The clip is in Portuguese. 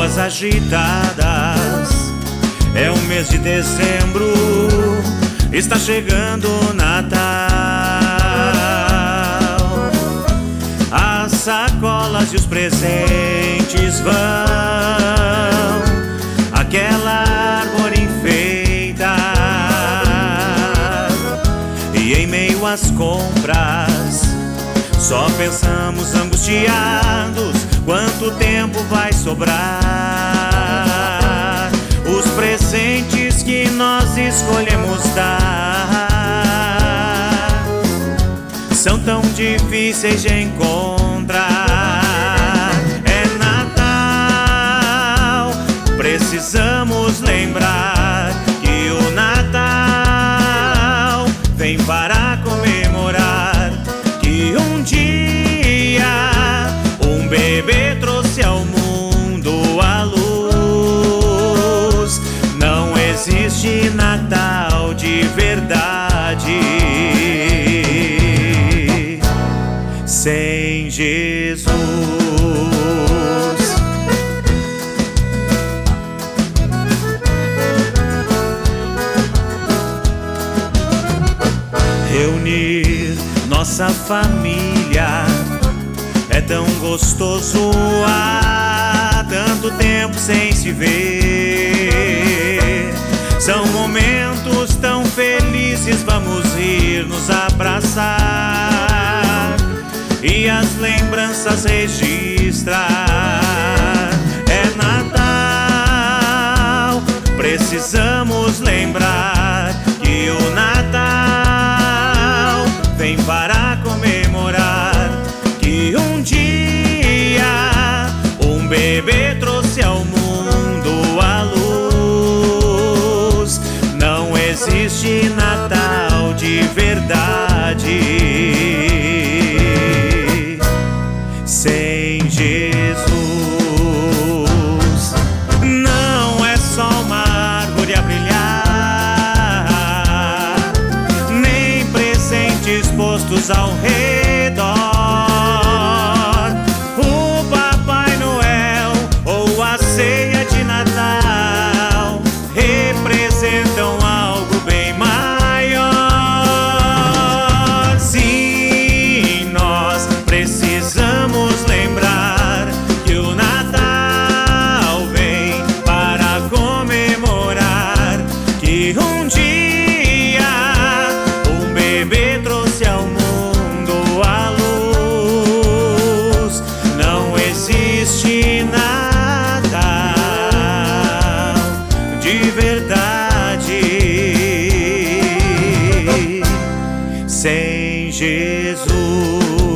ruas agitadas. É o mês de dezembro, está chegando o Natal. As sacolas e os presentes vão, aquela árvore enfeita. E em meio às compras, só pensamos angustiados, quanto tempo vai sobrar? Os presentes que nós escolhemos dar são tão difíceis de encontrar. É Natal, precisamos lembrar que o Natal vem para comemorar que um dia um bebê trouxe ao mundo a luz. Não existe Natal de verdade sem Jesus. Reunir nossa família é tão gostoso, há tanto tempo sem se ver. São momentos tão felizes, vamos rir, nos abraçar e as lembranças registrar. É Natal, precisamos lembrar que o Natal vem para comemorar que um dia um bebê trouxe ao mundo a luz. Não existe Natal de verdade sem Jesus. Não é só uma árvore a brilhar, nem presentes postos ao redor. O Papai Noel ou a ceia de Natal representam algo bem maior. Sim, nós precisamos lembrar que o Natal vem para comemorar que um dia um bebê trouxe ao mundo a luz. Não existe Natal de verdade sem Jesus.